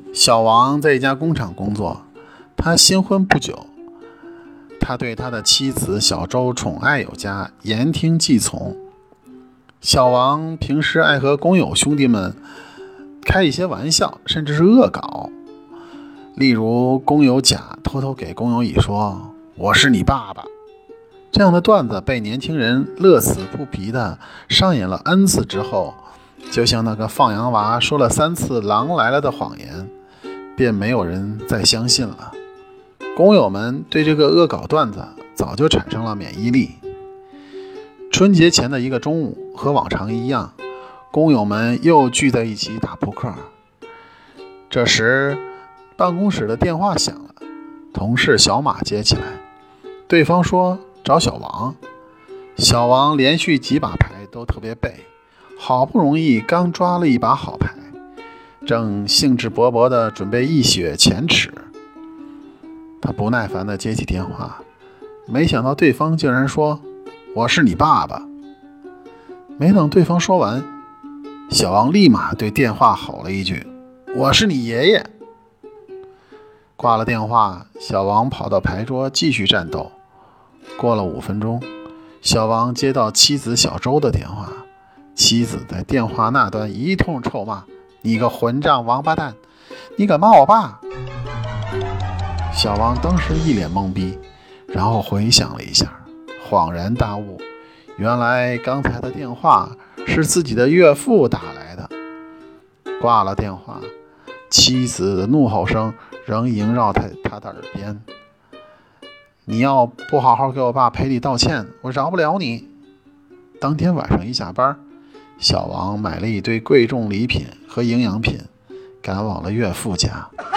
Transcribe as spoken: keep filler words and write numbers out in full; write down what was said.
小王在一家工厂工作，他新婚不久，他对他的妻子小周宠爱有加，言听计从。小王平时爱和工友兄弟们开一些玩笑，甚至是恶搞。例如工友甲偷偷给工友乙说我是你爸爸，这样的段子被年轻人乐此不疲的上演了 N 次之后，就像那个放羊娃说了三次狼来了的谎言，便没有人再相信了。工友们对这个恶搞段子早就产生了免疫力。春节前的一个中午，和往常一样，工友们又聚在一起打扑克。这时办公室的电话响了，同事小马接起来，对方说找小王。小王连续几把牌都特别背，好不容易刚抓了一把好牌，正兴致勃勃地准备一雪前耻。他不耐烦地接起电话，没想到对方竟然说我是你爸爸。没等对方说完，小王立马对电话吼了一句我是你爷爷。挂了电话，小王跑到牌桌继续战斗。过了五分钟，小王接到妻子小周的电话，妻子在电话那端一通臭骂，你个混账王八蛋，你敢骂我爸。小王当时一脸懵逼，然后回想了一下，恍然大悟，原来刚才的电话是自己的岳父打来的。挂了电话，妻子的怒吼声仍萦绕他他的耳边，你要不好好给我爸赔礼道歉，我饶不了你。当天晚上一下班，小王买了一堆贵重礼品和营养品，赶往了岳父家。